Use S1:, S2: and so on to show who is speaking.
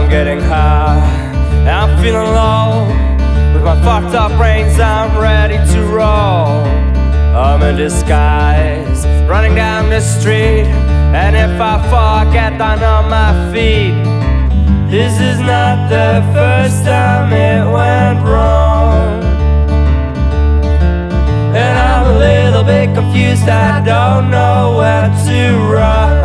S1: getting high, I'm feeling low. With my fucked up brains, I'm ready to roll. I'm in disguise, running down the street, and if I fall, I get down on my feet. This is not the first time it went wrong, and I'm a little bit confused, I don't know where to run.